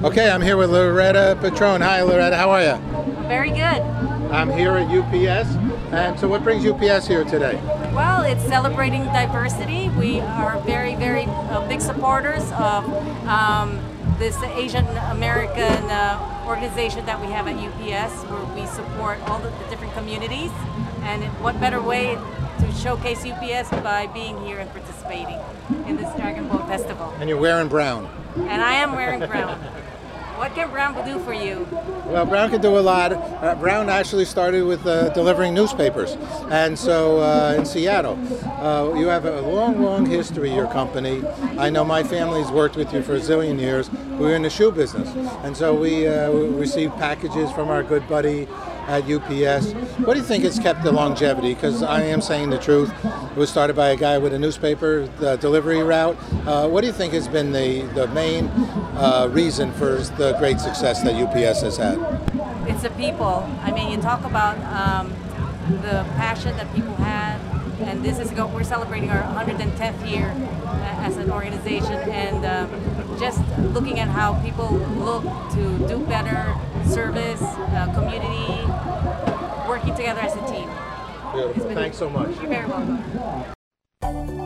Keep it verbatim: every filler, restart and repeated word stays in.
Okay, I'm here with Loretta Petrone. Hi, Loretta. How are you? Very good. I'm here at U P S. And so what brings U P S here today? Well, it's celebrating diversity. We are very, very uh, big supporters of um, this Asian American uh, organization that we have at U P S, where we support all the, the different communities. And what better way to showcase U P S by being here and participating in this Dragon Boat Festival. And you're wearing brown. And I am wearing brown. What can Brown do for you? Well, Brown can do a lot. Uh, Brown actually started with uh, delivering newspapers. And so uh, in Seattle, uh, you have a long, long history, your company. I know my family's worked with you for a zillion years. We were in the shoe business. And so we uh, received packages from our good buddy at U P S. What do you think has kept the longevity? Because I am saying the truth. It was started by a guy with a newspaper the delivery route. Uh, what do you think has been the, the main uh, reason for the great success that U P S has had? It's the people. I mean, you talk about um, the passion that people had, and this is go, we're celebrating our one hundred tenth year as an organization, and um, just looking at how people look to do better service, uh, community, working together as a team. Beautiful. Thanks so much. You're very welcome.